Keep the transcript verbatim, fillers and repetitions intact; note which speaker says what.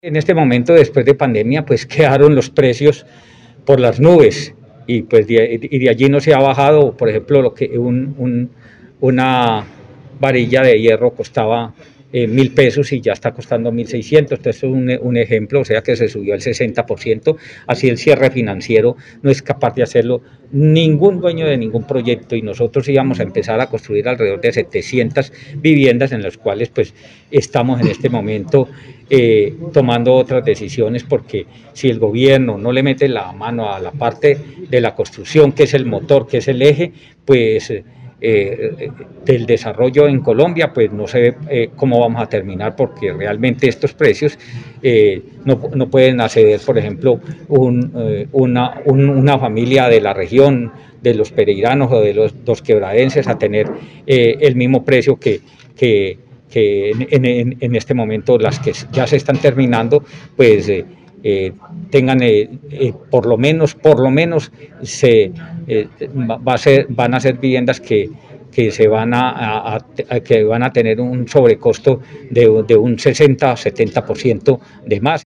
Speaker 1: En este momento, después de pandemia, pues quedaron los precios por las nubes y pues de, y de allí no se ha bajado. Por ejemplo, lo que un, un, una varilla de hierro costaba eh, mil pesos y ya está costando mil seiscientos. Entonces es un, un ejemplo, o sea que se subió el sesenta por ciento. Así el cierre financiero no es capaz de hacerlo ningún dueño de ningún proyecto, y nosotros íbamos a empezar a construir alrededor de setecientas viviendas, en las cuales pues estamos en este momento eh, tomando otras decisiones, porque si el gobierno no le mete la mano a la parte de la construcción, que es el motor, que es el eje, pues Eh, del desarrollo en Colombia, pues no sé eh, cómo vamos a terminar, porque realmente estos precios eh, no, no pueden acceder, por ejemplo, un, eh, una, un, una familia de la región, de los pereiranos o de los, los quebradenses, a tener eh, el mismo precio que, que, que en, en, en este momento las que ya se están terminando, pues eh, Eh, tengan eh, eh, por lo menos, por lo menos se, eh, va a ser, van a ser viviendas que, que se van a, a, a, que van a tener un sobrecosto de, de un sesenta a setenta por ciento de más.